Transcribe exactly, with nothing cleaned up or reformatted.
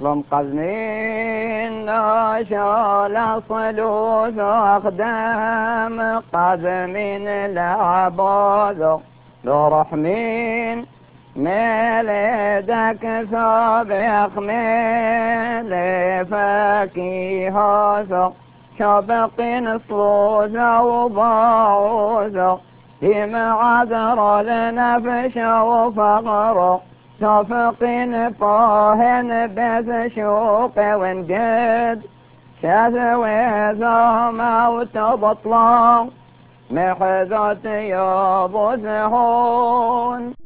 لم قزمين شال صلوث أخدام قزمين لعبوذ لو رحمين ميلدك ثوب يخميل فاكيهوث شبقين صلوث وبعوث هم عذر لنفش وفقر شفقين طاهن بث شوق ونجد شاذوي ذوما وتبطلان محذت يابو زهون